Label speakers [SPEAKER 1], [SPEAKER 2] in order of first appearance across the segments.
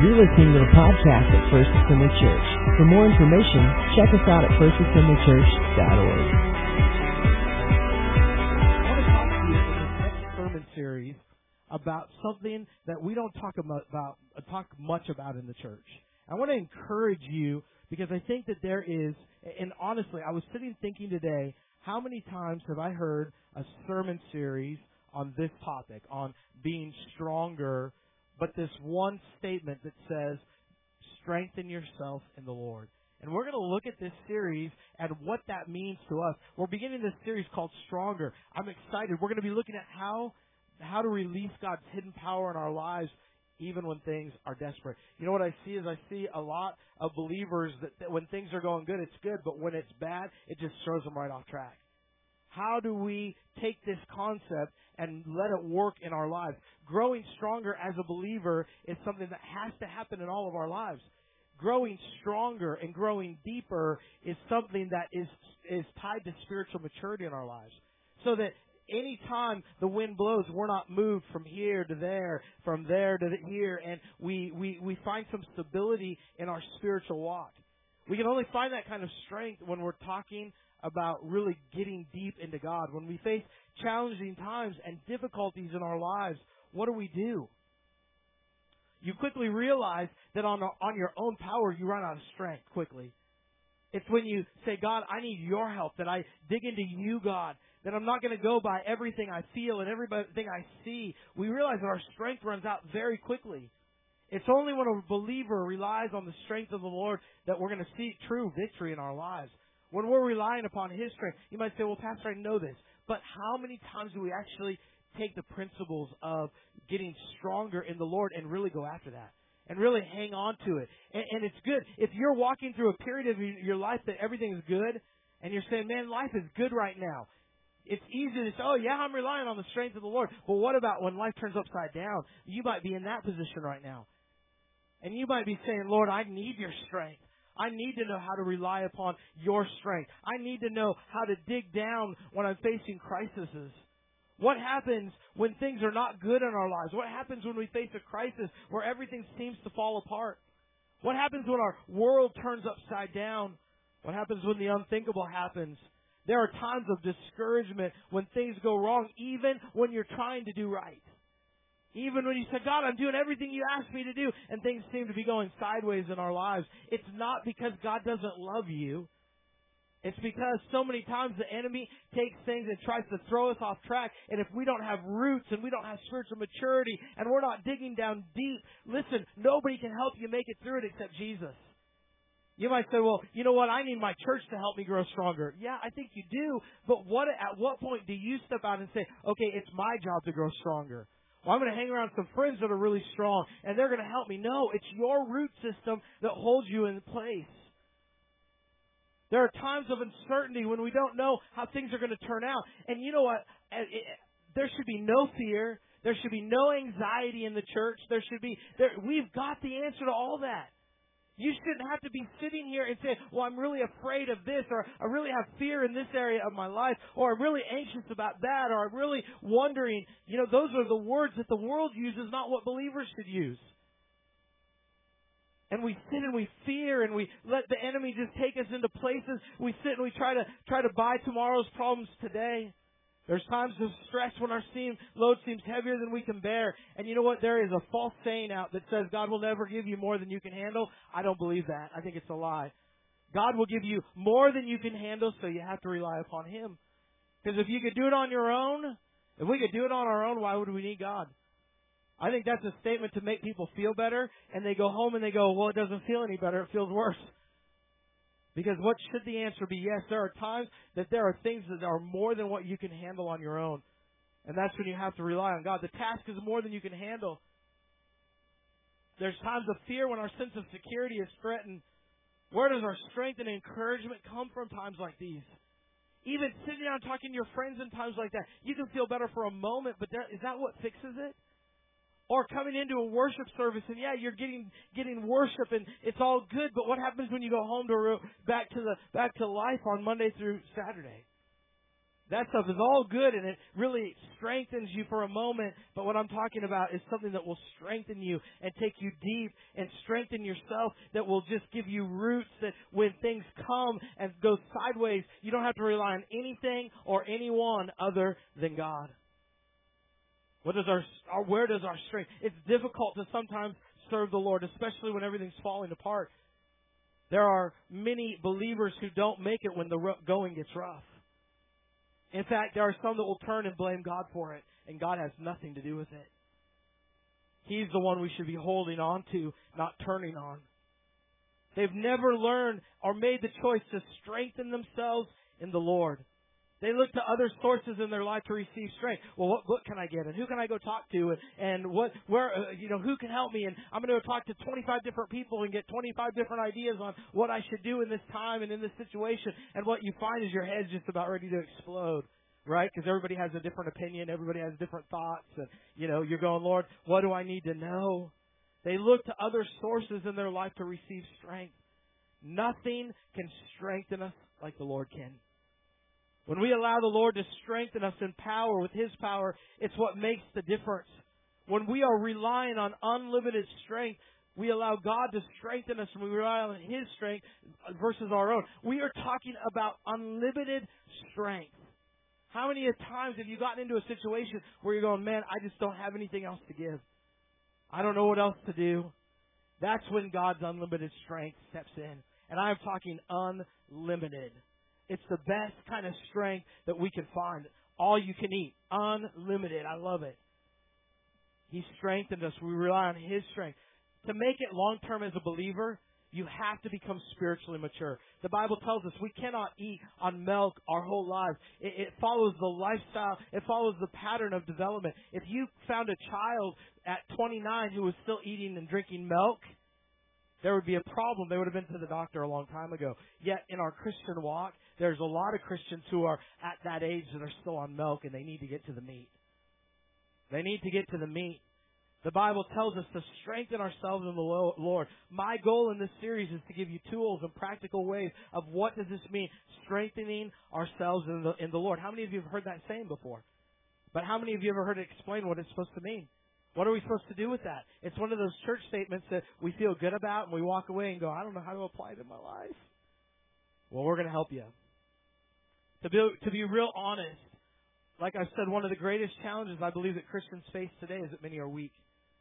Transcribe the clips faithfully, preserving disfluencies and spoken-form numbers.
[SPEAKER 1] You're listening to the podcast at First Assembly Church. For more information, check us out at first assembly church dot org.
[SPEAKER 2] I want to talk to you in this next sermon series about something that we don't talk about, about talk much about in the church. I want to encourage you because I think that there is, and honestly, I was sitting thinking today, how many times have I heard a sermon series on this topic, on being stronger, but this one statement that says, strengthen yourself in the Lord. And we're going to look at this series and what that means to us. We're beginning this series called Stronger. I'm excited. We're going to be looking at how how to release God's hidden power in our lives even when things are desperate. You know what I see is I see a lot of believers that, that when things are going good, it's good, but when it's bad, it just throws them right off track. How do we take this concept and let it work in our lives? Growing stronger as a believer is something that has to happen in all of our lives. Growing stronger and growing deeper is something that is is tied to spiritual maturity in our lives. So that any time the wind blows, we're not moved from here to there, from there to here, and we, we, we find some stability in our spiritual walk. We can only find that kind of strength when we're talking about really getting deep into God. When we face challenging times and difficulties in our lives, what do we do? You quickly realize that on on your own power, you run out of strength quickly. It's when you say, God, I need your help, that I dig into you, God, that I'm not going to go by everything I feel and everything I see. We realize that our strength runs out very quickly. It's only when a believer relies on the strength of the Lord that we're going to see true victory in our lives. When we're relying upon His strength, you might say, well, Pastor, I know this. But how many times do we actually take the principles of getting stronger in the Lord and really go after that? And really hang on to it. And, and it's good. If you're walking through a period of your life that everything is good, and you're saying, man, life is good right now. It's easy to say, oh, yeah, I'm relying on the strength of the Lord. But what about when life turns upside down? You might be in that position right now. And you might be saying, Lord, I need your strength. I need to know how to rely upon your strength. I need to know how to dig down when I'm facing crises. What happens when things are not good in our lives? What happens when we face a crisis where everything seems to fall apart? What happens when our world turns upside down? What happens when the unthinkable happens? There are times of discouragement when things go wrong, even when you're trying to do right. Even when you say, God, I'm doing everything you asked me to do, and things seem to be going sideways in our lives. It's not because God doesn't love you. It's because so many times the enemy takes things and tries to throw us off track. And if we don't have roots and we don't have spiritual maturity and we're not digging down deep, listen, nobody can help you make it through it except Jesus. You might say, well, you know what? I need my church to help me grow stronger. Yeah, I think you do. But what at what point do you step out and say, okay, it's my job to grow stronger? Well, I'm going to hang around some friends that are really strong, and they're going to help me. No, it's your root system that holds you in place. There are times of uncertainty when we don't know how things are going to turn out. And you know what? There should be no fear. There should be no anxiety in the church. There should be. There, we've got the answer to all that. You shouldn't have to be sitting here and saying, well, I'm really afraid of this, or I really have fear in this area of my life, or I'm really anxious about that, or I'm really wondering. You know, those are the words that the world uses, not what believers should use. And we sit and we fear and we let the enemy just take us into places. We sit and we try to try to buy tomorrow's problems today. There's times of stress when our seam, load seems heavier than we can bear. And you know what? There is a false saying out that says God will never give you more than you can handle. I don't believe that. I think it's a lie. God will give you more than you can handle, so you have to rely upon Him. Because if you could do it on your own, if we could do it on our own, why would we need God? I think that's a statement to make people feel better, and they go home and they go, well, it doesn't feel any better, it feels worse. Because what should the answer be? Yes, there are times that there are things that are more than what you can handle on your own. And that's when you have to rely on God. The task is more than you can handle. There's times of fear when our sense of security is threatened. Where does our strength and encouragement come from times like these? Even sitting down talking to your friends in times like that, you can feel better for a moment, but there, is that what fixes it? Or coming into a worship service and yeah, you're getting getting worship and it's all good, but what happens when you go home to back to the back to life on Monday through Saturday? That stuff is all good and it really strengthens you for a moment. But what I'm talking about is something that will strengthen you and take you deep and strengthen yourself, that will just give you roots that when things come and go sideways, you don't have to rely on anything or anyone other than God. What does our, our where does our strength? It's difficult to sometimes serve the Lord, especially when everything's falling apart. There are many believers who don't make it when the going gets rough. In fact, there are some that will turn and blame God for it, and God has nothing to do with it. He's the one we should be holding on to, not turning on. They've never learned or made the choice to strengthen themselves in the Lord. They look to other sources in their life to receive strength. Well, what book can I get, and who can I go talk to, and, and what, where, uh, you know, who can help me? And I'm going to go talk to twenty-five different people and get twenty-five different ideas on what I should do in this time and in this situation. And what you find is your head's just about ready to explode, right? Because everybody has a different opinion, everybody has different thoughts, and you know, you're going, Lord, what do I need to know? They look to other sources in their life to receive strength. Nothing can strengthen us like the Lord can. When we allow the Lord to strengthen us in power with His power, it's what makes the difference. When we are relying on unlimited strength, we allow God to strengthen us and we rely on His strength versus our own. We are talking about unlimited strength. How many times have you gotten into a situation where you're going, man, I just don't have anything else to give. I don't know what else to do. That's when God's unlimited strength steps in. And I'm talking unlimited. It's the best kind of strength that we can find. All you can eat. Unlimited. I love it. He strengthened us. We rely on His strength. To make it long-term as a believer, you have to become spiritually mature. The Bible tells us we cannot eat on milk our whole lives. It, it follows the lifestyle. It follows the pattern of development. If you found a child at twenty-nine who was still eating and drinking milk, there would be a problem. They would have been to the doctor a long time ago. Yet in our Christian walk, there's a lot of Christians who are at that age that are still on milk and they need to get to the meat. They need to get to the meat. The Bible tells us to strengthen ourselves in the Lord. My goal in this series is to give you tools and practical ways of what does this mean, strengthening ourselves in the, in the Lord. How many of you have heard that saying before? But how many of you ever heard it explain what it's supposed to mean? What are we supposed to do with that? It's one of those church statements that we feel good about and we walk away and go, I don't know how to apply it in my life. Well, we're going to help you. To be, to be real honest, like I said, one of the greatest challenges I believe that Christians face today is that many are weak.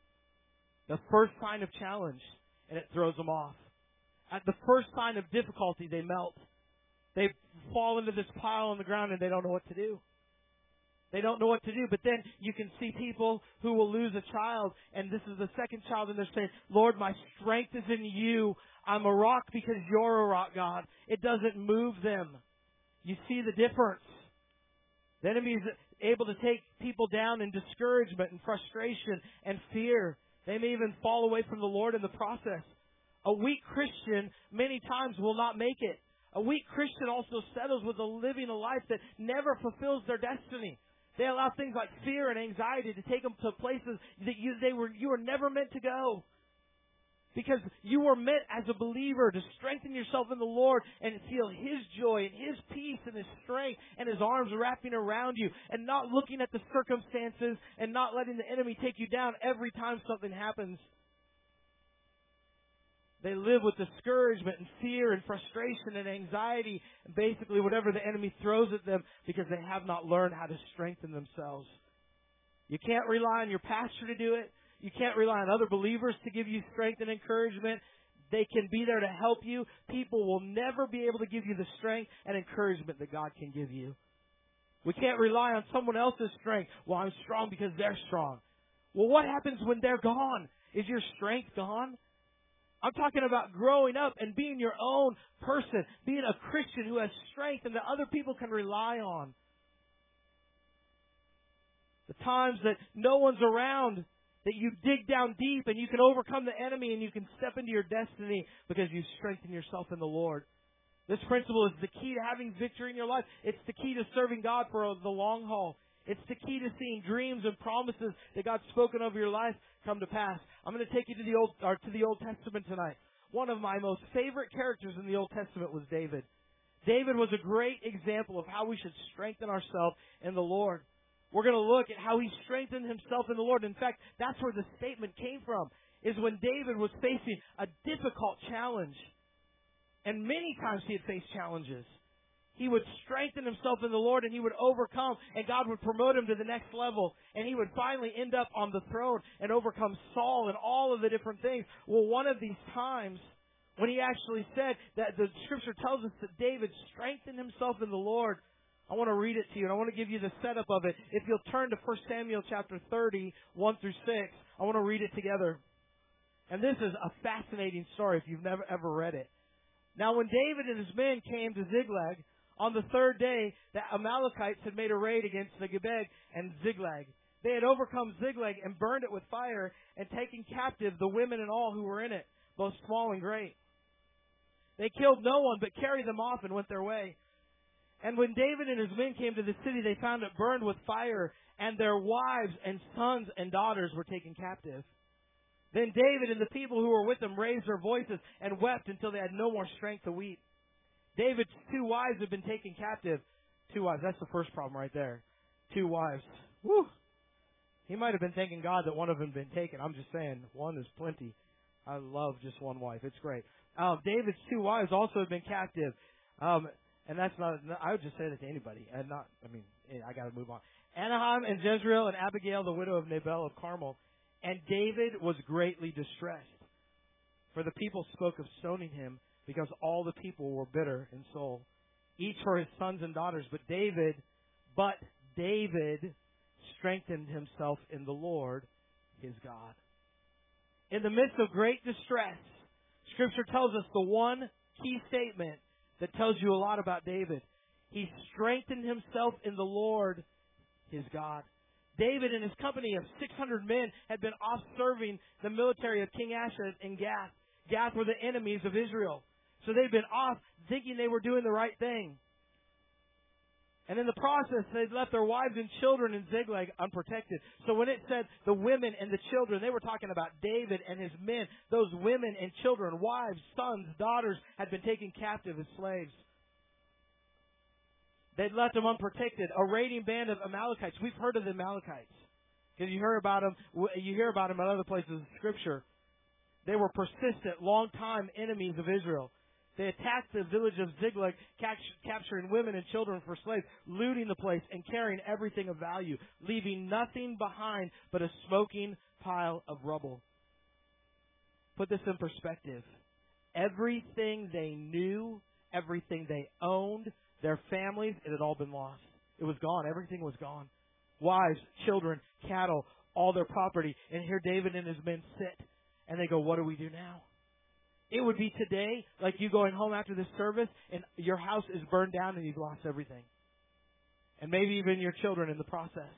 [SPEAKER 2] The first sign of challenge, and it throws them off. At the first sign of difficulty, they melt. They fall into this pile on the ground and they don't know what to do. They don't know what to do. But then you can see people who will lose a child, and this is the second child, and they're saying, Lord, my strength is in you. I'm a rock because you're a rock, God. It doesn't move them. You see the difference. The enemy is able to take people down in discouragement and frustration and fear. They may even fall away from the Lord in the process. A weak Christian many times will not make it. A weak Christian also settles with a living a life that never fulfills their destiny. They allow things like fear and anxiety to take them to places that you they were you were never meant to go. Because you were meant as a believer to strengthen yourself in the Lord and feel His joy and His peace and His strength and His arms wrapping around you, and not looking at the circumstances and not letting the enemy take you down every time something happens. They live with discouragement and fear and frustration and anxiety and basically whatever the enemy throws at them because they have not learned how to strengthen themselves. You can't rely on your pastor to do it. You can't rely on other believers to give you strength and encouragement. They can be there to help you. People will never be able to give you the strength and encouragement that God can give you. We can't rely on someone else's strength. Well, I'm strong because they're strong. Well, what happens when they're gone? Is your strength gone? I'm talking about growing up and being your own person, being a Christian who has strength and that other people can rely on. The times that no one's around, that you dig down deep and you can overcome the enemy and you can step into your destiny because you strengthen yourself in the Lord. This principle is the key to having victory in your life. It's the key to serving God for the long haul. It's the key to seeing dreams and promises that God's spoken over your life come to pass. I'm going to take you to the Old or to the Old Testament tonight. One of my most favorite characters in the Old Testament was David. David was a great example of how we should strengthen ourselves in the Lord. We're going to look at how he strengthened himself in the Lord. In fact, that's where the statement came from, is when David was facing a difficult challenge. And many times he had faced challenges. He would strengthen himself in the Lord and he would overcome, and God would promote him to the next level, and he would finally end up on the throne and overcome Saul and all of the different things. Well, one of these times when he actually said that the Scripture tells us that David strengthened himself in the Lord, I want to read it to you, and I want to give you the setup of it. If you'll turn to First Samuel chapter thirty, one through six, I want to read it together. And this is a fascinating story if you've never ever read it. Now, when David and his men came to Ziklag, on the third day, the Amalekites had made a raid against the Gebeg and Ziklag. They had overcome Ziklag and burned it with fire and taken captive the women and all who were in it, both small and great. They killed no one, but carried them off and went their way. And when David and his men came to the city, they found it burned with fire, and their wives and sons and daughters were taken captive. Then David and the people who were with him raised their voices and wept until they had no more strength to weep. David's two wives had been taken captive. Two wives, that's the first problem right there. Two wives. Woo! He might have been thanking God that one of them had been taken. I'm just saying, one is plenty. I love just one wife. It's great. Um, David's two wives also had been captive. Um, and that's not, I would just say that to anybody. And not, I mean, I got to move on. Anaheim and Jezreel and Abigail, the widow of Nabal of Carmel. And David was greatly distressed, for the people spoke of stoning him, because all the people were bitter in soul, each for his sons and daughters. But David, but David strengthened himself in the Lord, his God. In the midst of great distress, Scripture tells us the one key statement that tells you a lot about David. He strengthened himself in the Lord, his God. David and his company of six hundred men had been off serving the military of King Asa in Gath. Gath were the enemies of Israel. So they'd been off thinking they were doing the right thing. And in the process, they'd left their wives and children in Ziklag unprotected. So when it said the women and the children, they were talking about David and his men. Those women and children, wives, sons, daughters, had been taken captive as slaves. They'd left them unprotected. A raiding band of Amalekites. We've heard of the Amalekites, because you hear about them. You hear about them in other places in Scripture. They were persistent, long-time enemies of Israel. They attacked the village of Ziklag, capturing women and children for slaves, looting the place and carrying everything of value, leaving nothing behind but a smoking pile of rubble. Put this in perspective. Everything they knew, everything they owned, their families, it had all been lost. It was gone. Everything was gone. Wives, children, cattle, all their property. And here David and his men sit, and they go, what do we do now? It would be today, like you going home after this service, and your house is burned down and you've lost everything. And maybe even your children in the process.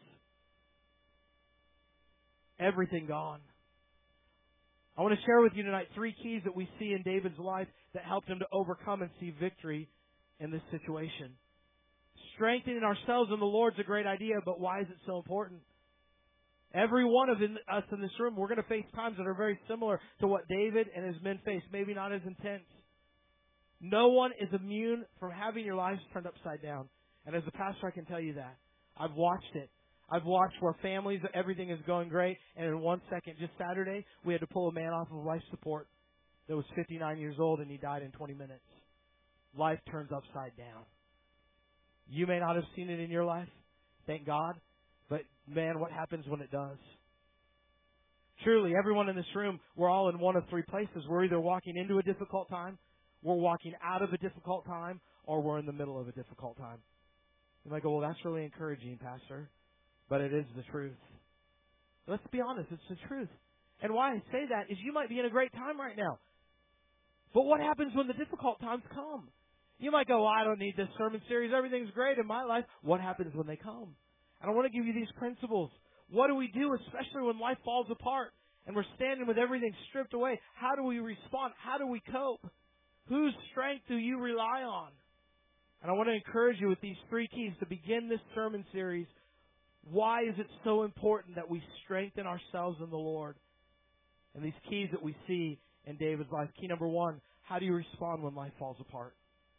[SPEAKER 2] Everything gone. I want to share with you tonight three keys that we see in David's life that helped him to overcome and see victory in this situation. Strengthening ourselves in the Lord is a great idea, but why is it so important? Every one of us in this room, we're going to face times that are very similar to what David and his men faced, maybe not as intense. No one is immune from having your lives turned upside down. And as a pastor, I can tell you that. I've watched it. I've watched where families, everything is going great, and in one second, just Saturday, we had to pull a man off of life support that was fifty-nine years old, and he died in twenty minutes. Life turns upside down. You may not have seen it in your life, thank God. But, man, what happens when it does? Truly, everyone in this room, we're all in one of three places. We're either walking into a difficult time, we're walking out of a difficult time, or we're in the middle of a difficult time. You might go, well, that's really encouraging, Pastor. But it is the truth. Let's be honest, it's the truth. And why I say that is you might be in a great time right now. But what happens when the difficult times come? You might go, well, I don't need this sermon series. Everything's great in my life. What happens when they come? And I want to give you these principles. What do we do, especially when life falls apart and we're standing with everything stripped away? How do we respond? How do we cope? Whose strength do you rely on? And I want to encourage you with these three keys to begin this sermon series. Why is it so important that we strengthen ourselves in the Lord? And these keys that we see in David's life. Key number one, how do you respond when life falls apart?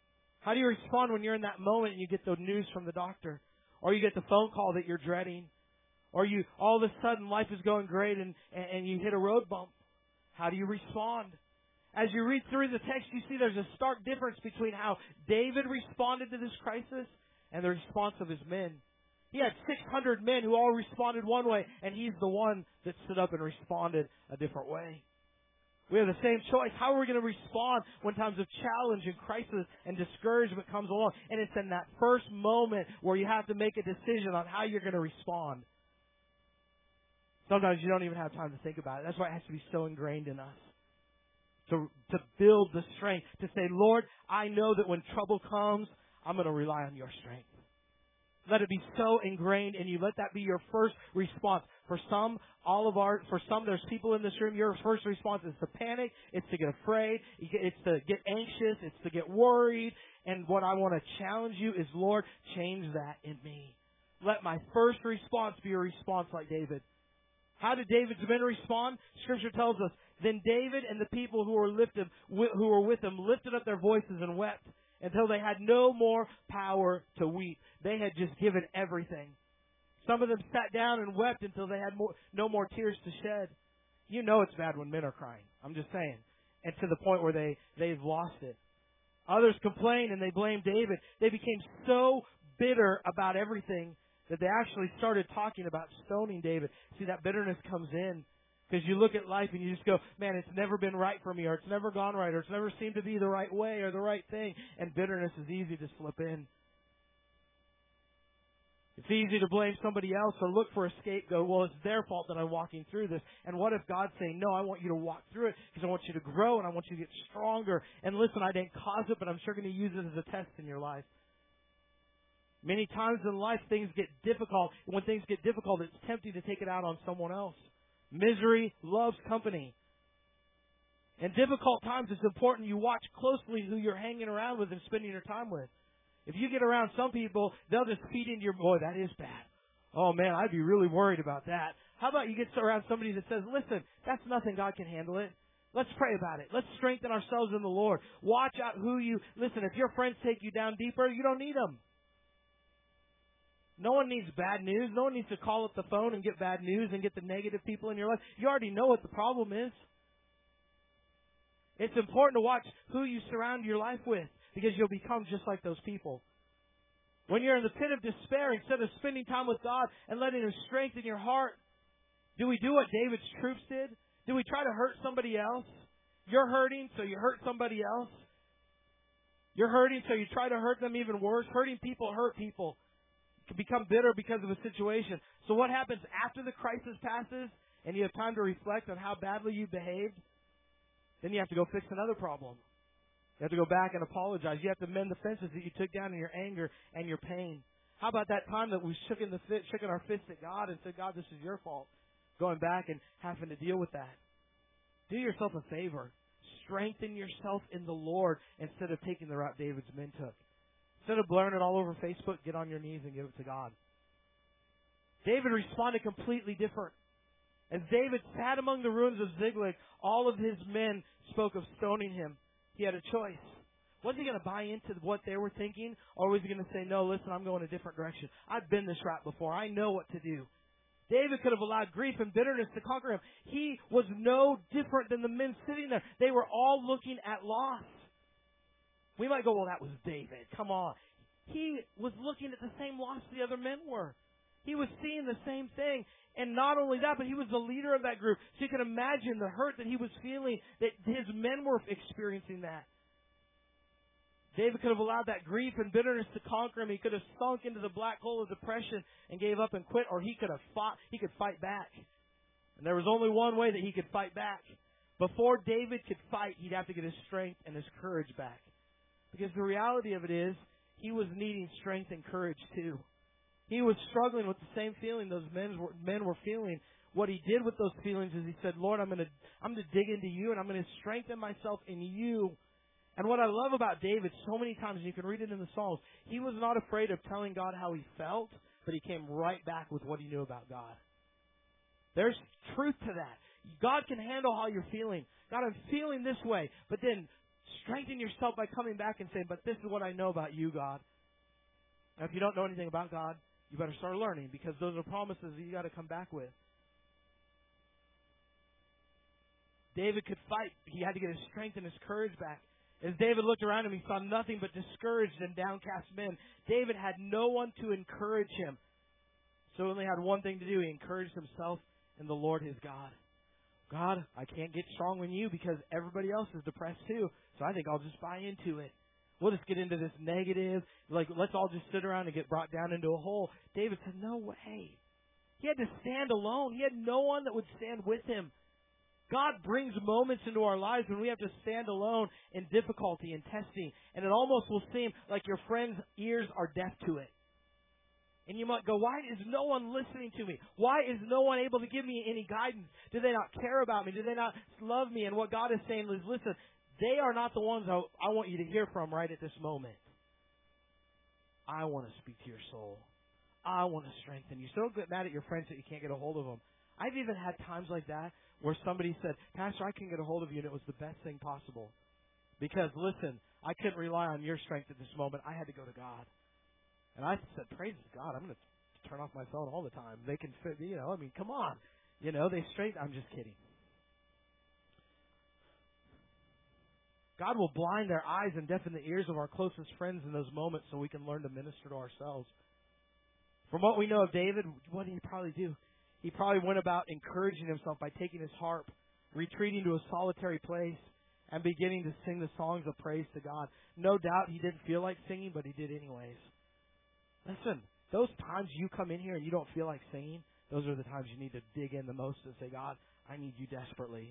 [SPEAKER 2] How do you respond when you're in that moment and you get the news from the doctor? Or you get the phone call that you're dreading? Or you all of a sudden life is going great and, and, and you hit a road bump? How do you respond? As you read through the text, you see there's a stark difference between how David responded to this crisis and the response of his men. He had six hundred men who all responded one way, and he's the one that stood up and responded a different way. We have the same choice. How are we going to respond when times of challenge and crisis and discouragement comes along? And it's in that first moment where you have to make a decision on how you're going to respond. Sometimes you don't even have time to think about it. That's why it has to be so ingrained in us. To, to build the strength. To say, Lord, I know that when trouble comes, I'm going to rely on your strength. Let it be so ingrained in you. Let that be your first response. For some, all of our, for some, there's people in this room, your first response is to panic, it's to get afraid, it's to get anxious, it's to get worried. And what I want to challenge you is, Lord, change that in me. Let my first response be a response like David. How did David's men respond? Scripture tells us, then David and the people who were lifted, who were with him lifted up their voices and wept until they had no more power to weep. They had just given everything. Some of them sat down and wept until they had more, no more tears to shed. You know it's bad when men are crying. I'm just saying. And to the point where they, they've lost it. Others complained and they blamed David. They became so bitter about everything that they actually started talking about stoning David. See, that bitterness comes in because you look at life and you just go, man, it's never been right for me, or it's never gone right, or it's never seemed to be the right way or the right thing. And bitterness is easy to slip in. It's easy to blame somebody else or look for a scapegoat. Well, it's their fault that I'm walking through this. And what if God's saying, no, I want you to walk through it because I want you to grow and I want you to get stronger. And listen, I didn't cause it, but I'm sure going to use it as a test in your life. Many times in life, things get difficult. And when things get difficult, it's tempting to take it out on someone else. Misery loves company. In difficult times, it's important you watch closely who you're hanging around with and spending your time with. If you get around some people, they'll just feed into your, boy, that is bad. Oh, man, I'd be really worried about that. How about you get around somebody that says, listen, that's nothing, God can handle it. Let's pray about it. Let's strengthen ourselves in the Lord. Watch out who you, listen, if your friends take you down deeper, you don't need them. No one needs bad news. No one needs to call up the phone and get bad news and get the negative people in your life. You already know what the problem is. It's important to watch who you surround your life with, because you'll become just like those people. When you're in the pit of despair, instead of spending time with God and letting Him strengthen your heart, do we do what David's troops did? Do we try to hurt somebody else? You're hurting, so you hurt somebody else. You're hurting, so you try to hurt them even worse. Hurting people hurt people. You can become bitter because of a situation. So what happens after the crisis passes and you have time to reflect on how badly you behaved? Then you have to go fix another problem. You have to go back and apologize. You have to mend the fences that you took down in your anger and your pain. How about that time that we shook in the fit, shook in our fist at God and said, God, this is your fault. Going back and having to deal with that. Do yourself a favor. Strengthen yourself in the Lord instead of taking the route David's men took. Instead of blaring it all over Facebook, get on your knees and give it to God. David responded completely different. As David sat among the ruins of Ziklag, all of his men spoke of stoning him. He had a choice. Was he going to buy into what they were thinking, or was he going to say, no, listen, I'm going a different direction. I've been this route before. I know what to do. David could have allowed grief and bitterness to conquer him. He was no different than the men sitting there. They were all looking at loss. We might go, well, that was David. Come on. He was looking at the same loss the other men were. He was seeing the same thing. And not only that, but he was the leader of that group. So you can imagine the hurt that he was feeling, that his men were experiencing that. David could have allowed that grief and bitterness to conquer him. He could have sunk into the black hole of depression and gave up and quit, or he could have fought, he could fight back. And there was only one way that he could fight back. Before David could fight, he'd have to get his strength and his courage back. Because the reality of it is, he was needing strength and courage too. He was struggling with the same feeling those men were, men were feeling. What he did with those feelings is he said, Lord, I'm going to I'm going to dig into you, and I'm going to strengthen myself in you. And what I love about David so many times, and you can read it in the Psalms, he was not afraid of telling God how he felt, but he came right back with what he knew about God. There's truth to that. God can handle how you're feeling. God, I'm feeling this way, but then Strengthen yourself by coming back and saying, but this is what I know about you, God. Now, if you don't know anything about God, you better start learning, because those are promises that you got to come back with. David could fight. He had to get his strength and his courage back. As David looked around him, he saw nothing but discouraged and downcast men. David had no one to encourage him. So he only had one thing to do. He encouraged himself in the Lord his God. God, I can't get strong in you because everybody else is depressed too. So I think I'll just buy into it. We'll just get into this negative. Like, let's all just sit around and get brought down into a hole. David said, no way. He had to stand alone. He had no one that would stand with him. God brings moments into our lives when we have to stand alone in difficulty and testing. And it almost will seem like your friend's ears are deaf to it. And you might go, why is no one listening to me? Why is no one able to give me any guidance? Do they not care about me? Do they not love me? And what God is saying is, listen, they are not the ones I, I want you to hear from right at this moment. I want to speak to your soul. I want to strengthen you. So don't get mad at your friends that you can't get a hold of them. I've even had times like that where somebody said, Pastor, I can get a hold of you, and it was the best thing possible. Because, listen, I couldn't rely on your strength at this moment. I had to go to God. And I said, praise God, I'm going to turn off my phone all the time. They can fit, you know, I mean, come on. You know, they straight, I'm just kidding. God will blind their eyes and deafen the ears of our closest friends in those moments so we can learn to minister to ourselves. From what we know of David, what did he probably do? He probably went about encouraging himself by taking his harp, retreating to a solitary place, and beginning to sing the songs of praise to God. No doubt he didn't feel like singing, but he did anyways. Listen, those times you come in here and you don't feel like singing, those are the times you need to dig in the most and say, God, I need you desperately.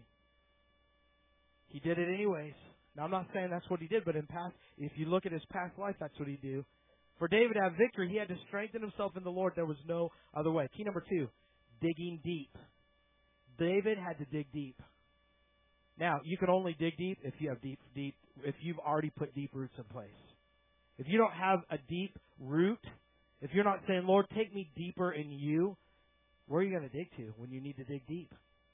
[SPEAKER 2] He did it anyways. Now, I'm not saying that's what he did, but in past, if you look at his past life, that's what he do. For David to have victory, he had to strengthen himself in the Lord. There was no other way. Key number two, digging deep. David had to dig deep. Now, you can only dig deep if you have deep, deep, if you've already put deep roots in place. If you don't have a deep root, if you're not saying, Lord, take me deeper in you, where are you going to dig to when you need to dig deep?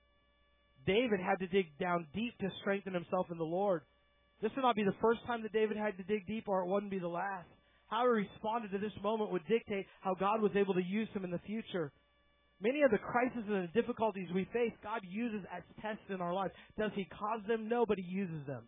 [SPEAKER 2] David had to dig down deep to strengthen himself in the Lord. This would not be the first time that David had to dig deep, or it wouldn't be the last. How he responded to this moment would dictate how God was able to use him in the future. Many of the crises and the difficulties we face, God uses as tests in our lives. Does He cause them? No, but He uses them.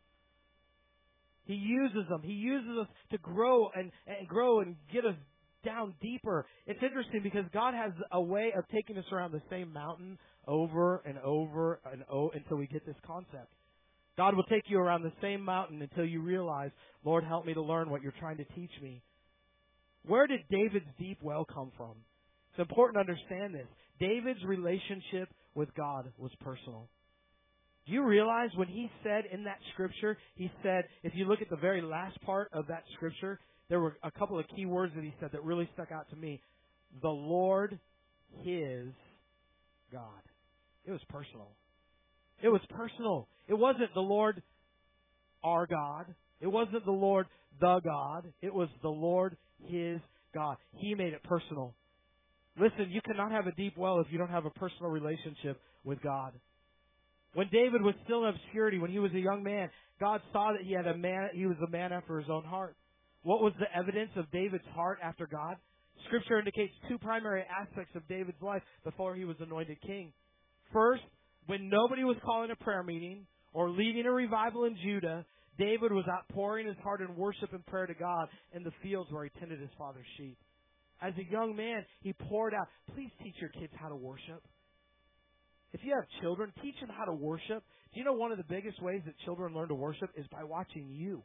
[SPEAKER 2] He uses them. He uses us to grow and, and grow and get us down deeper. It's interesting because God has a way of taking us around the same mountain over and over and over until we get this concept. God will take you around the same mountain until you realize, Lord, help me to learn what you're trying to teach me. Where did David's deep well come from? It's important to understand this. David's relationship with God was personal. Do you realize when he said in that scripture, he said, if you look at the very last part of that scripture, there were a couple of key words that he said that really stuck out to me. The Lord, His God. It was personal. It was personal. It wasn't the Lord, our God. It wasn't the Lord, the God. It was the Lord, His God. He made it personal. Listen, you cannot have a deep well if you don't have a personal relationship with God. When David was still in obscurity, when he was a young man, God saw that he had a man. He was a man after His own heart. What was the evidence of David's heart after God? Scripture indicates two primary aspects of David's life before he was anointed king. First, when nobody was calling a prayer meeting or leading a revival in Judah, David was outpouring his heart in worship and prayer to God in the fields where he tended his father's sheep. As a young man, he poured out, please teach your kids how to worship. If you have children, teach them how to worship. Do you know one of the biggest ways that children learn to worship is by watching you?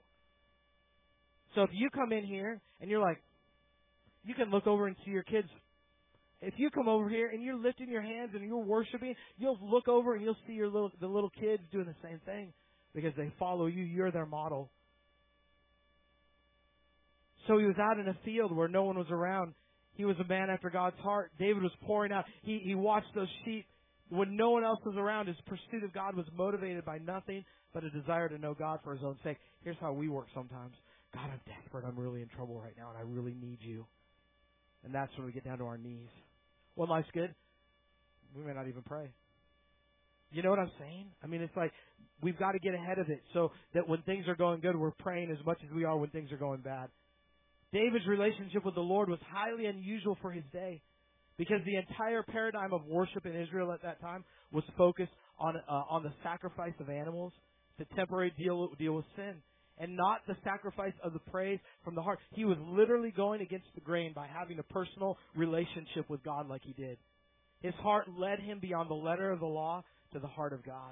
[SPEAKER 2] So if you come in here and you're like, you can look over and see your kids. If you come over here and you're lifting your hands and you're worshiping, you'll look over and you'll see your little the little kids doing the same thing because they follow you. You're their model. So he was out in a field where no one was around. He was a man after God's heart. David was pouring out. He, he watched those sheep. When no one else was around, his pursuit of God was motivated by nothing but a desire to know God for His own sake. Here's how we work sometimes. God, I'm desperate. I'm really in trouble right now, and I really need you. And that's when we get down to our knees. When life's good, we may not even pray. You know what I'm saying? I mean, it's like we've got to get ahead of it so that when things are going good, we're praying as much as we are when things are going bad. David's relationship with the Lord was highly unusual for his day because the entire paradigm of worship in Israel at that time was focused on uh, on the sacrifice of animals to temporarily deal, deal with sin and not the sacrifice of the praise from the heart. He was literally going against the grain by having a personal relationship with God like he did. His heart led him beyond the letter of the law to the heart of God.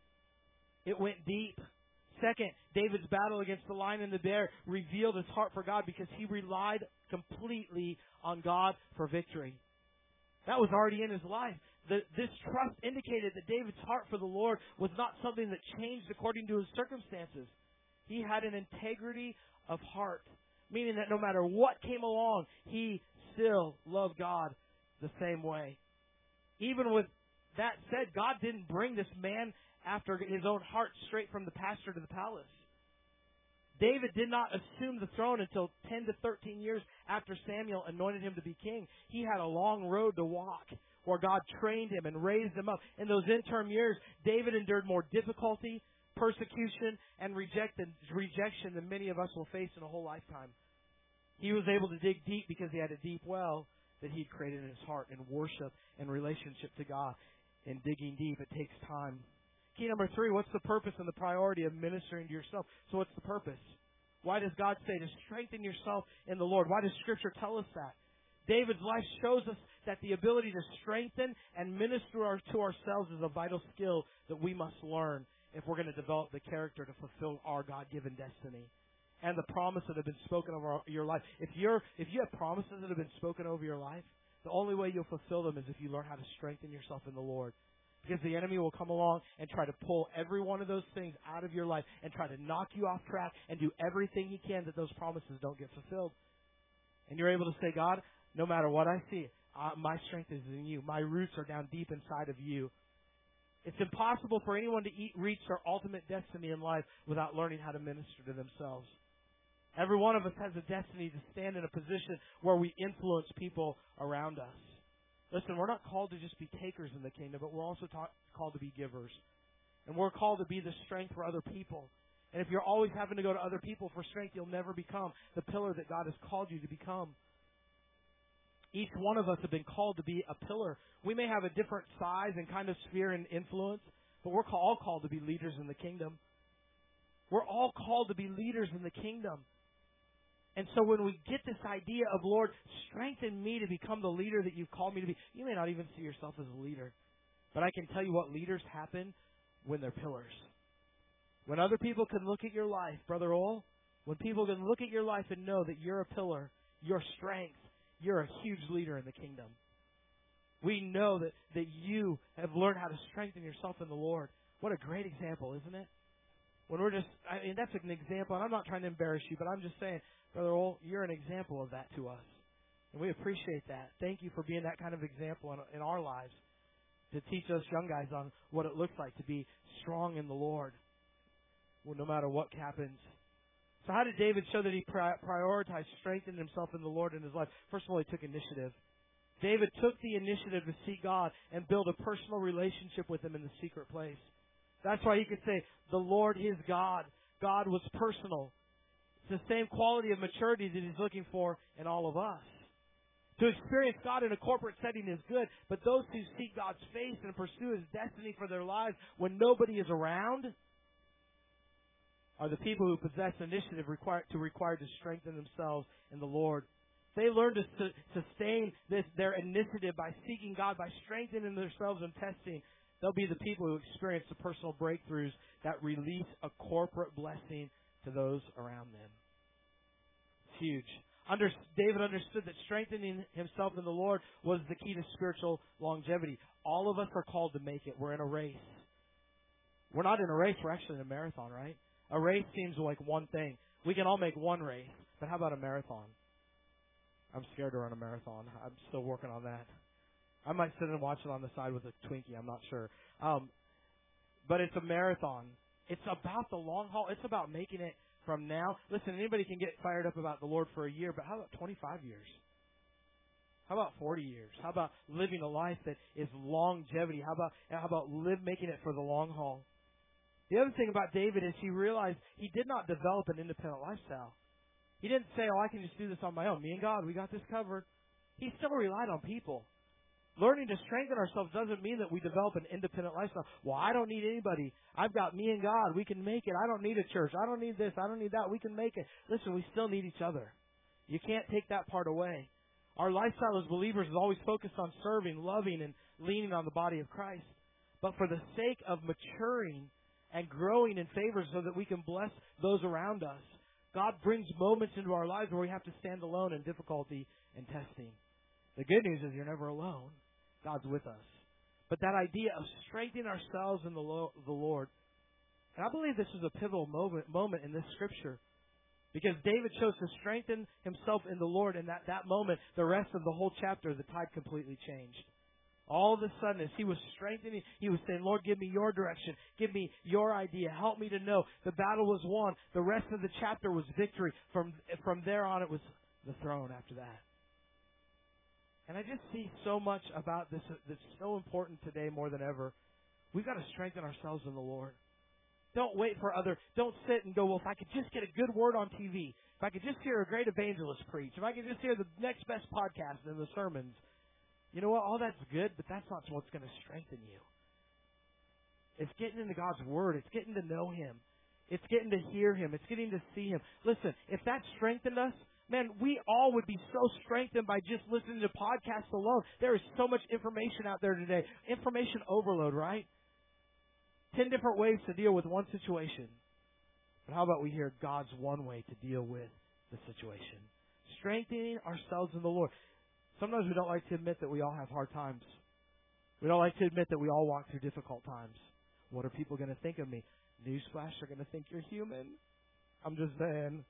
[SPEAKER 2] It went deep. Second, David's battle against the lion and the bear revealed his heart for God because he relied completely on God for victory. That was already in his life. The, this trust indicated that David's heart for the Lord was not something that changed according to his circumstances. He had an integrity of heart, meaning that no matter what came along, he still loved God the same way. Even with that said, God didn't bring this man after his own heart straight from the pasture to the palace. David did not assume the throne until ten to thirteen years after Samuel anointed him to be king. He had a long road to walk where God trained him and raised him up. In those interim years, David endured more difficulty, persecution, and reject, rejection than many of us will face in a whole lifetime. He was able to dig deep because he had a deep well that he'd created in his heart in worship and relationship to God. In digging deep, it takes time. Key number three, what's the purpose and the priority of ministering to yourself? So what's the purpose? Why does God say to strengthen yourself in the Lord? Why does Scripture tell us that? David's life shows us that the ability to strengthen and minister our, to ourselves is a vital skill that we must learn if we're going to develop the character to fulfill our God-given destiny and the promise that have been spoken over your life. If you're if you have promises that have been spoken over your life, the only way you'll fulfill them is if you learn how to strengthen yourself in the Lord. Because the enemy will come along and try to pull every one of those things out of your life and try to knock you off track and do everything he can that those promises don't get fulfilled. And you're able to say, God, no matter what I see, uh, my strength is in you. My roots are down deep inside of you. It's impossible for anyone to eat, reach their ultimate destiny in life without learning how to minister to themselves. Every one of us has a destiny to stand in a position where we influence people around us. Listen, we're not called to just be takers in the kingdom, but we're also ta- called to be givers. And we're called to be the strength for other people. And if you're always having to go to other people for strength, you'll never become the pillar that God has called you to become. Each one of us have been called to be a pillar. We may have a different size and kind of sphere and influence, but we're all called to be leaders in the kingdom. We're all called to be leaders in the kingdom. And so when we get this idea of, Lord, strengthen me to become the leader that you've called me to be, you may not even see yourself as a leader. But I can tell you what leaders happen when they're pillars. When other people can look at your life, Brother Oil, when people can look at your life and know that you're a pillar, your strength, you're a huge leader in the kingdom. We know that, that you have learned how to strengthen yourself in the Lord. What a great example, isn't it? When we're just, I mean, that's an example, and I'm not trying to embarrass you, but I'm just saying, Brother Oil, you're an example of that to us. And we appreciate that. Thank you for being that kind of example in, in our lives to teach us young guys on what it looks like to be strong in the Lord, well, no matter what happens. So how did David show that he pri- prioritized strengthening himself in the Lord in his life? First of all, he took initiative. David took the initiative to seek God and build a personal relationship with Him in the secret place. That's why he could say, the Lord is God. God was personal. It's the same quality of maturity that He's looking for in all of us. To experience God in a corporate setting is good, but those who seek God's face and pursue His destiny for their lives when nobody is around are the people who possess initiative required to require to strengthen themselves in the Lord. They learn to su- sustain this their initiative by seeking God, by strengthening themselves and testing. They'll be the people who experience the personal breakthroughs that release a corporate blessing to those around them. It's huge. Under, David understood that strengthening himself in the Lord was the key to spiritual longevity. All of us are called to make it. We're in a race. We're not in a race. We're actually in a marathon, right? A race seems like one thing. We can all make one race, but how about a marathon? I'm scared to run a marathon. I'm still working on that. I might sit and watch it on the side with a Twinkie. I'm not sure. Um, but it's a marathon. It's about the long haul. It's about making it from now. Listen, anybody can get fired up about the Lord for a year, but how about twenty-five years? How about forty years? How about living a life that is longevity? How about how about live making it for the long haul? The other thing about David is he realized he did not develop an independent lifestyle. He didn't say, oh, I can just do this on my own. Me and God, we got this covered. He still relied on people. Learning to strengthen ourselves doesn't mean that we develop an independent lifestyle. Well, I don't need anybody. I've got me and God. We can make it. I don't need a church. I don't need this. I don't need that. We can make it. Listen, we still need each other. You can't take that part away. Our lifestyle as believers is always focused on serving, loving, and leaning on the body of Christ. But for the sake of maturing and growing in favor so that we can bless those around us, God brings moments into our lives where we have to stand alone in difficulty and testing. The good news is you're never alone. God's with us. But that idea of strengthening ourselves in the Lord, and I believe this is a pivotal moment, moment in this scripture, because David chose to strengthen himself in the Lord, and at that moment, the rest of the whole chapter, the tide completely changed. All of a sudden, as he was strengthening, he was saying, Lord, give me your direction. Give me your idea. Help me to know. The battle was won. The rest of the chapter was victory. From, from there on, it was the throne after that. And I just see so much about this that's so important today more than ever. We've got to strengthen ourselves in the Lord. Don't wait for other, don't sit and go, well, if I could just get a good word on T V, if I could just hear a great evangelist preach, if I could just hear the next best podcast and the sermons, you know what? All that's good, but that's not what's going to strengthen you. It's getting into God's Word. It's getting to know Him. It's getting to hear Him. It's getting to see Him. Listen, if that strengthened us, man, we all would be so strengthened by just listening to podcasts alone. There is so much information out there today. Information overload, right? Ten different ways to deal with one situation. But how about we hear God's one way to deal with the situation? Strengthening ourselves in the Lord. Sometimes we don't like to admit that we all have hard times. We don't like to admit that we all walk through difficult times. What are people going to think of me? Newsflash, they're going to think you're human. I'm just saying.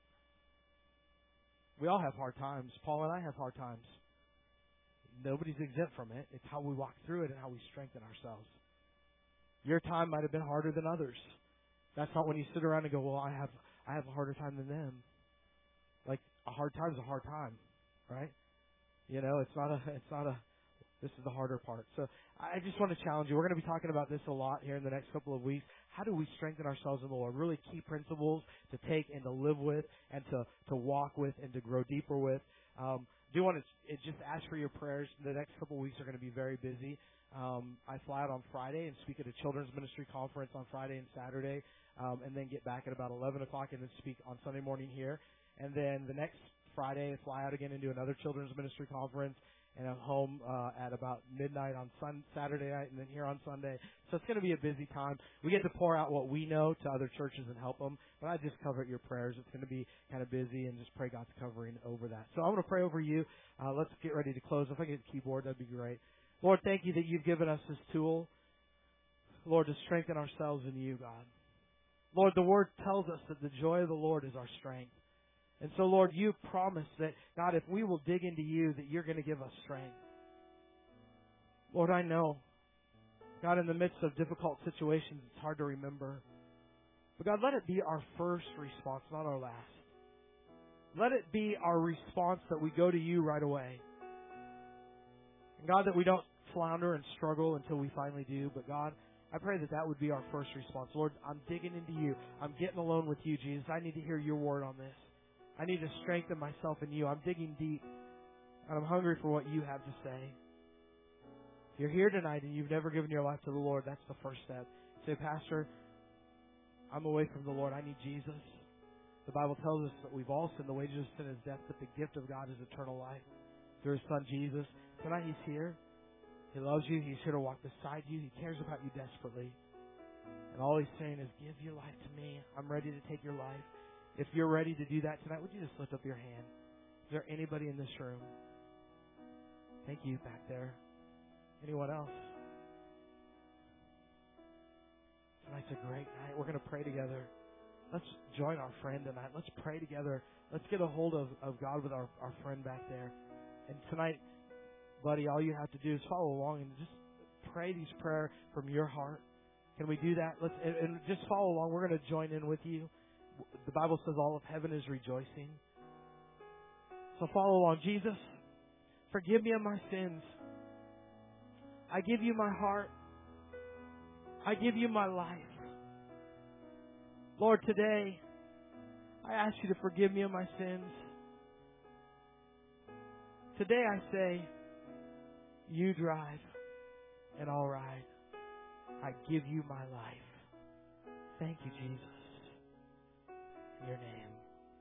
[SPEAKER 2] We all have hard times. Paul and I have hard times. Nobody's exempt from it. It's how we walk through it and how we strengthen ourselves. Your time might have been harder than others. That's not when you sit around and go, well, I have I have a harder time than them. Like, a hard time's a hard time, right? You know, it's not a, it's not a, this is the harder part. So I just want to challenge you. We're going to be talking about this a lot here in the next couple of weeks. How do we strengthen ourselves in the Lord? Really key principles to take and to live with and to, to walk with and to grow deeper with. Um, do want to it just ask for your prayers. The next couple of weeks are going to be very busy. Um, I fly out on Friday and speak at a children's ministry conference on Friday and Saturday, um, and then get back at about eleven o'clock and then speak on Sunday morning here. And then the next Friday, I fly out again and do another children's ministry conference, and I'm home uh, at about midnight on sun- Saturday night and then here on Sunday. So it's going to be a busy time. We get to pour out what we know to other churches and help them, but I just cover your prayers. It's going to be kind of busy, and just pray God's covering over that. So I'm going to pray over you. Uh, let's get ready to close. If I get the keyboard, that'd be great. Lord, thank you that you've given us this tool, Lord, to strengthen ourselves in you, God. Lord, the Word tells us that the joy of the Lord is our strength. And so, Lord, you promised that, God, if we will dig into you, that you're going to give us strength. Lord, I know, God, in the midst of difficult situations, it's hard to remember. But, God, let it be our first response, not our last. Let it be our response that we go to you right away. And, God, that we don't flounder and struggle until we finally do. But, God, I pray that that would be our first response. Lord, I'm digging into you. I'm getting alone with you, Jesus. I need to hear your word on this. I need to strengthen myself in you. I'm digging deep, and I'm hungry for what you have to say. If you're here tonight and you've never given your life to the Lord, that's the first step. Say, Pastor, I'm away from the Lord. I need Jesus. The Bible tells us that we've all sinned. The wages of sin is death, but the gift of God is eternal life through His Son, Jesus. Tonight He's here. He loves you. He's here to walk beside you. He cares about you desperately. And all He's saying is, give your life to me. I'm ready to take your life. If you're ready to do that tonight, would you just lift up your hand? Is there anybody in this room? Thank you back there. Anyone else? Tonight's a great night. We're going to pray together. Let's join our friend tonight. Let's pray together. Let's get a hold of, of God with our, our friend back there. And tonight, buddy, all you have to do is follow along and just pray these prayers from your heart. Can we do that? Let's and, and just follow along. We're going to join in with you. The Bible says all of heaven is rejoicing. So follow along. Jesus, Forgive me of my sins. I give you my heart. I give you my life. Lord, today, I ask you to forgive me of my sins. Today I say, you drive and I'll ride. I give you my life. Thank you, Jesus. In your name.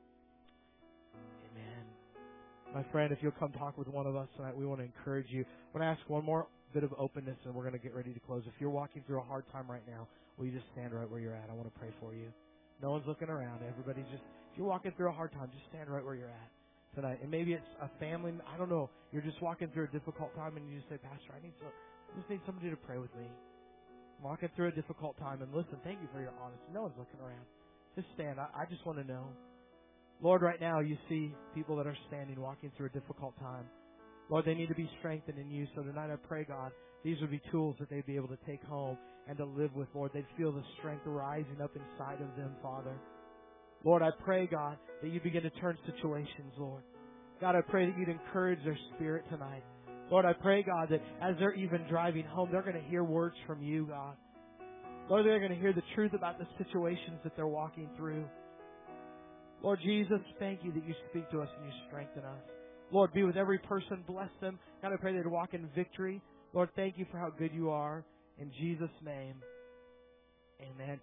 [SPEAKER 2] Amen. My friend, if you'll come talk with one of us tonight, we want to encourage you. I want to ask one more bit of openness and we're going to get ready to close. If you're walking through a hard time right now, will you just stand right where you're at? I want to pray for you. No one's looking around. Everybody's just, if you're walking through a hard time, just stand right where you're at tonight. And maybe it's a family, I don't know, you're just walking through a difficult time and you just say, Pastor, I need some, I just need somebody to pray with me. I'm walking through a difficult time, and listen, thank you for your honesty. No one's looking around. Just stand. I, I just want to know. Lord, right now you see people that are standing, walking through a difficult time. Lord, they need to be strengthened in you. So tonight I pray, God, these would be tools that they'd be able to take home and to live with, Lord. They'd feel the strength rising up inside of them, Father. Lord, I pray, God, that you begin to turn situations, Lord. God, I pray that you'd encourage their spirit tonight. Lord, I pray, God, that as they're even driving home, they're going to hear words from you, God. Lord, they're going to hear the truth about the situations that they're walking through. Lord Jesus, thank you that you speak to us and you strengthen us. Lord, be with every person. Bless them. God, I pray they'd walk in victory. Lord, thank you for how good you are. In Jesus' name, amen.